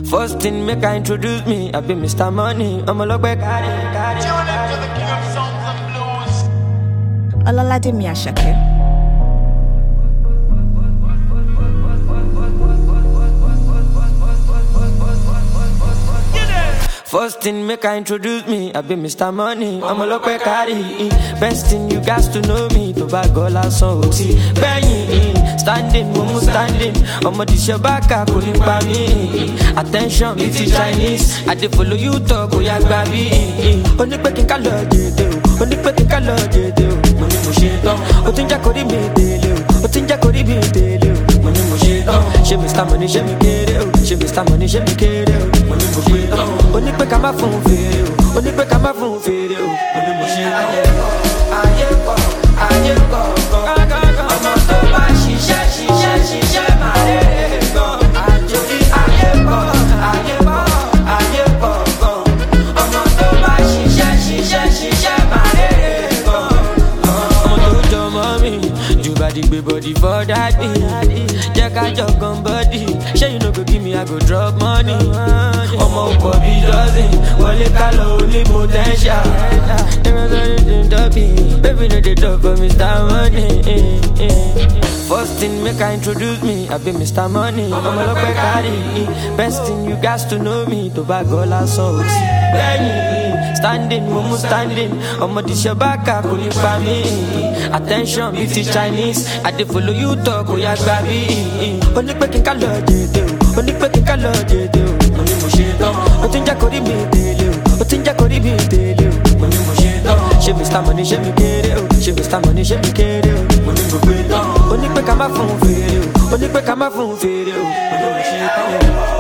First thing make I introduce me, I be Mr. Money. I'm a look back. Tune into the king of songs and blues. Olalade Miyashake. First thing make I introduce me, I be Mr. Money. I'm a look back. Best thing you guys to know me, to buy gola so Benny, standing, mumu standing. I'm a dish back, I couldn't buy me. Attention, it's Chinese. I did follow you talk, oh yeah, baby. Only pecking color, only pecking color, money mushito. Otinja kori me dele, otinja kori me dele. Money mushito. She Mr. Money, she me get it. She Mr. Money, she me get it. Money mushito. Only pe kama fun fere o, only pe kama fun fere o. Money mushito. Ayé kọ, ọmọ tó bá ṣiṣẹ́ máa rere gan. Àjòyí ayé kọ, ọmọ tó bá ṣiṣẹ́ máa rere gan. Ọmọ tó jọ mọ́ mi, jù bá di gbé body for daddy. Jẹ́ ká jọ gan body, ṣé you no go give me I go drop money. Ọmọ ọkọ̀ bí dozen, wọlé ká lọ only potential. Baby no dey talk for Mr. Money. First thing make I introduce me, I be Mr. Money. I'm a look back. Best thing you guys to know me, to buy gola so Benny, standing, mumu standing. I'm a dish back, I couldn't buy me. Attention, it's Chinese. I did follow you talk, oh yeah, baby. Only pecking color, only pecking color, money mushito. Otinja kori me dele, otinja kori me dele. Money mushito. She Mr. Money, she me get it. She Mr. Money, she me get it. Money mushito. Only pe kama fun fere, only pe kama fun fere. Money mushito.